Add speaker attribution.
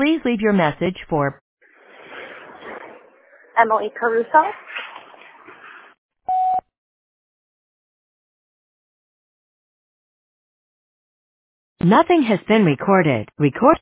Speaker 1: Please leave your message for
Speaker 2: Emily Caruso.
Speaker 1: Nothing has been recorded. Record